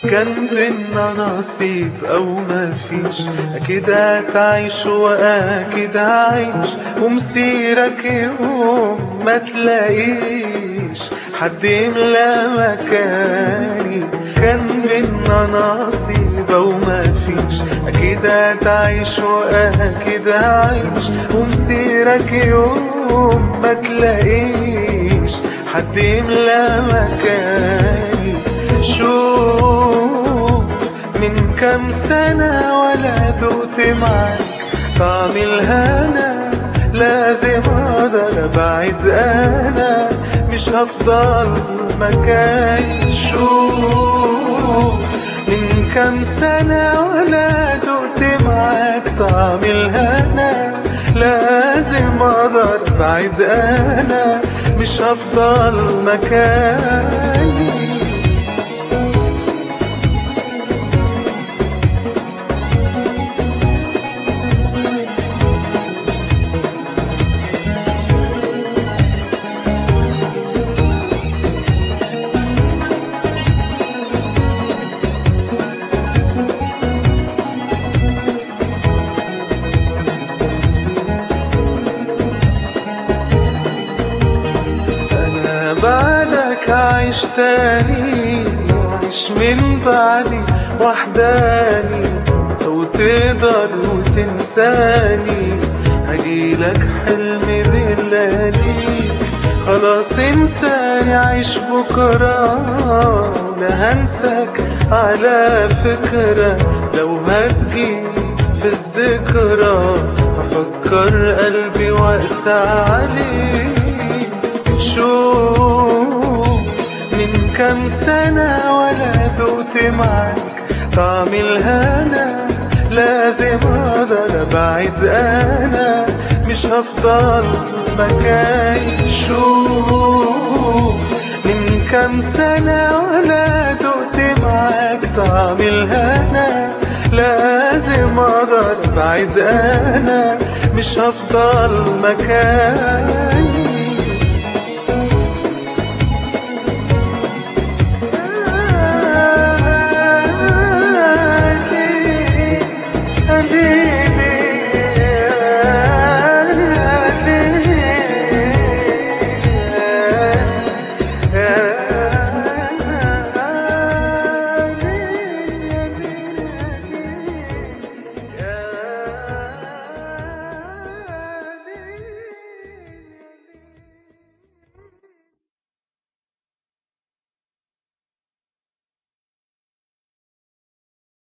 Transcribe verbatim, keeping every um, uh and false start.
كان بينا نصيب او مفيش، اكيد هتعيش واكيد هعيش، ومسيرك يوم ما تلاقيش حد يملى مكاني. كان بينا نصيب او مفيش، اكيد هتعيش واكيد هعيش، ومسيرك يوم ما تلاقيش حد يملى مكاني. شوف من كام سنة ولا دقت معاك طعم الهنا، لازم اقدر ابعد انا مش هفضل مكاني. شوف من كام سنة ولا دقت معاك طعم الهنا، لازم اقدر ابعد انا مش هفضل مكاني. بعدك عايش تاني، مش من بعدي وحداني، لو تقدر وتنساني هجيلك حلم بالليالي. خلاص انساني عيش بكرة، لا هنساك على فكرة، لو هتجيلي في الذكرى هفكر قلبي واقسى عليك. شوف من كام سنة ولا دقت معاك طعم الهنا، لازم اقدر ابعد انا مش هفضل مكاني. شوف من كام سنة ولا دقت معاك طعم الهنا، لازم اقدر ابعد انا مش هفضل مكاني.